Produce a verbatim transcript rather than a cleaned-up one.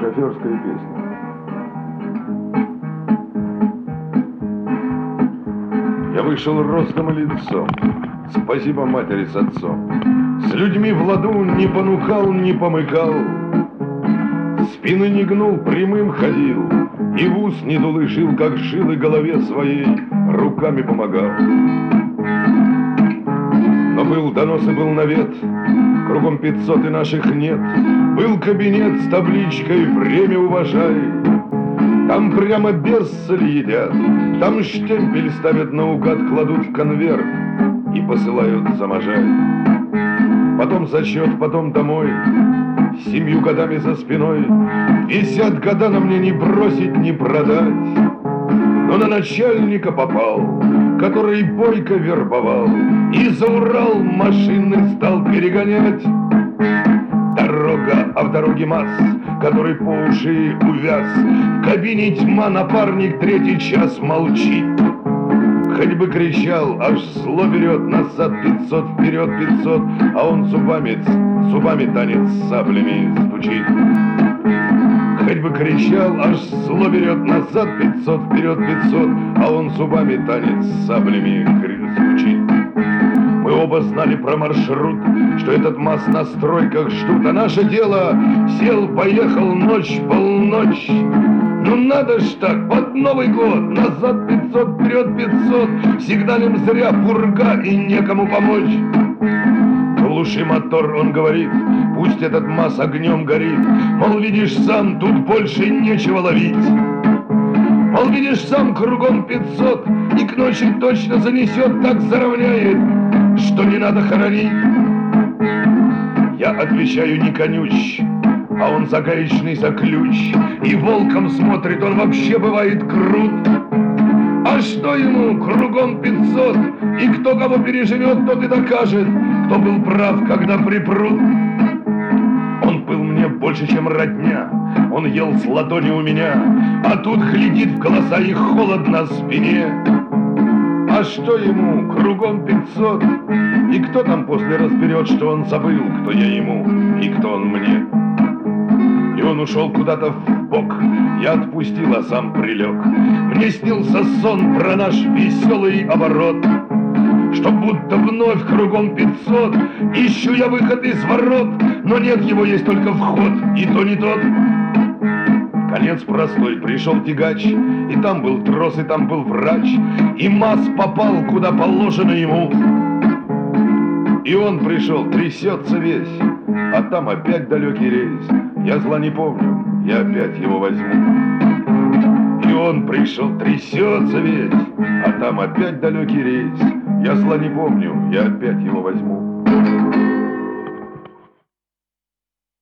Шоферская песня. Я вышел ростом и лицом, спасибо матери с отцом. С людьми в ладу не понукал, не помыкал, спины не гнул, прямым ходил, и в ус не дулышил, как жил, и голове своей руками помогал. Но был донос и был навет, кругом пятьсот и наших нет. Был кабинет с табличкой «Время уважай». Там прямо без соли едят, там штемпель ставят наугад, кладут в конверт и посылают за Можай. Потом зачет, потом домой, с семью годами за спиной. Висят года на мне, не бросить, не продать. Но на начальника попал, который бойко вербовал, и за Урал машины стал перегонять. Дорога, а в дороге масс, который по уши увяз. В кабине тьма, напарник третий час молчит. Хоть бы кричал, аж зло берет, назад пятьсот, вперед пятьсот, а он зубами, зубами танец с саблями стучит. Хоть бы кричал, аж зло берет, назад пятьсот, вперед пятьсот, а он зубами танец с саблями звучит. Мы оба знали про маршрут, что этот МАЗ на стройках ждут, а наше дело — сел, поехал, ночь, полночь. Ну надо ж так, под Новый год, назад пятьсот, вперед пятьсот, сигналим зря, пурга и некому помочь. Глуши мотор, он говорит, пусть этот МАЗ огнем горит, мол, видишь сам, тут больше нечего ловить. Мол, видишь сам, кругом пятьсот, и к ночи точно занесет, так заровняет, что не надо хоронить. Я отвечаю, не конюч, а он за гаечный, за ключ, и волком смотрит, он вообще бывает крут. А что ему, кругом пятьсот, и кто кого переживет, тот и докажет, кто был прав, когда припрут. Он был мне больше, чем родня, он ел с ладони у меня, а тут глядит в глаза и холод на спине. А что ему, кругом пятьсот, и кто там после разберет, что он забыл, кто я ему и кто он мне. И он ушел куда-то в бок, я отпустил, а сам прилег. Мне снился сон про наш веселый оборот, что будто вновь кругом пятьсот, ищу я выход из ворот, но нет его, есть только вход, и то не тот. Конец простой, пришел тягач, и там был трос, и там был врач, и МАЗ попал, куда положено ему. И он пришел, трясется весь, а там опять далекий рейс. Я зла не помню, я опять его возьму. И он пришел, трясется весь, а там опять далекий рейс. Я зла не помню, я опять его возьму.